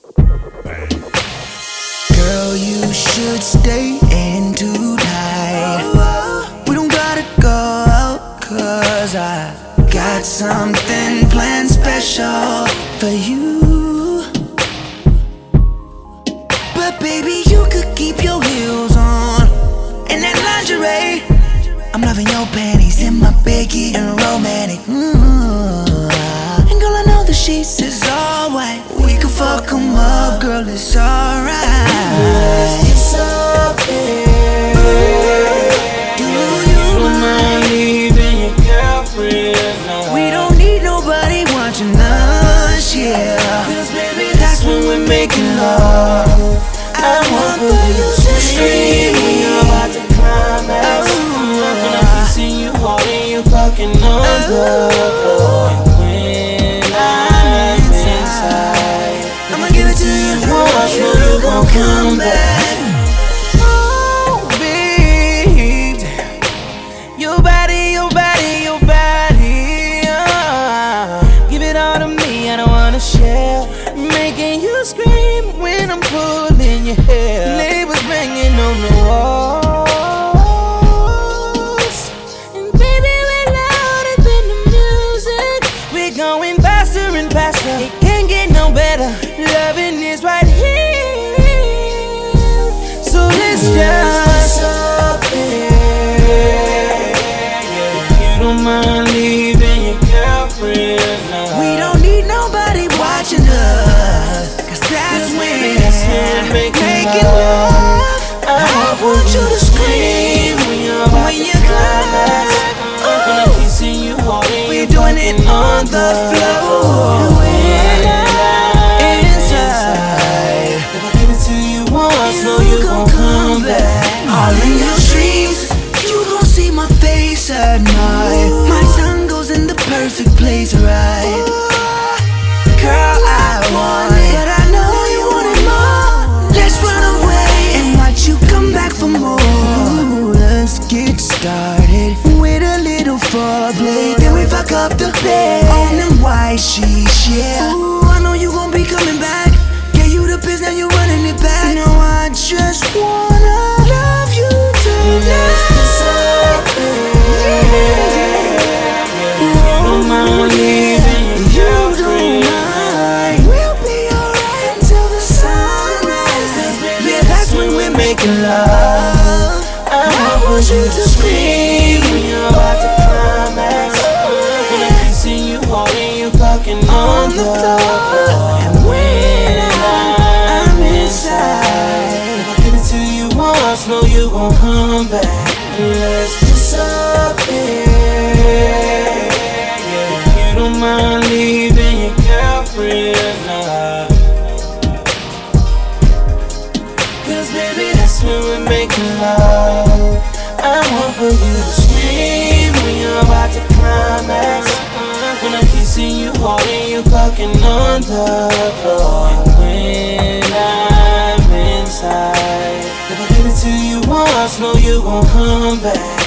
Girl, you should stay in tonight. We don't gotta go out, 'cause I got something planned special for you. But baby, you could keep your heels on and that lingerie. I'm loving your panties in my biggie and romantic. And girl, I know the sheets is all white. We can fuck 'em up, girl, it's alright. It's okay. You don't mind leaving your girlfriend. No. We don't need nobody watching us, yeah. 'Cause baby, that's when we're making love. I want for you to scream when you're about to climax. When I'm kissing you hard and you fucking on the floor. And when I'm inside, I'ma give it to you once, you gon' come back. Oh, babe, your body, your body, your body, Give it all to me, I don't wanna share. Making you scream when I'm pulling your hair. Neighbors banging on the walls. And baby, we're louder than the music. We're going faster and faster. It can't get no better. Loving is right here. So let's just up there. You don't mind leaving your girlfriend. No. we don't need nobody watching us, 'cause that's when we're making love. I want you to scream when you climax. When I'm kissing you hard and We're you doing it fucking on the floor. When I'm inside, if I give it to you once, no, you gon' come back. all in your dreams, you gon' see my face at night. My tongue goes in the perfect place, right? Girl, I want it, but I know you want it more. Let's run away and watch you come back for more. Ooh, let's get started with a little foreplay. Then we fuck up the bed on them white sheets, yeah. Ooh, I know you gon' be coming back. Gave you the biz, now you running it back. No, I just wanna love you tonight. You don't mind leaving your girlfriend. We'll be alright until the sunrise. Yeah, that's when we're making love. I want you to scream when you're about to climax. When I'm kissing you hard and you fucking on the floor. And when I'm inside, if I give it to you once, no, you gon' come back. Let's just up there. You don't mind leaving your girlfriend. Nah. 'Cause baby, that's when we're making love. I want for you to scream when you're about to climax. When I'm kissing you hard and you fucking on the floor. And when I'm inside, if I give it to you once, no, you gon' come back.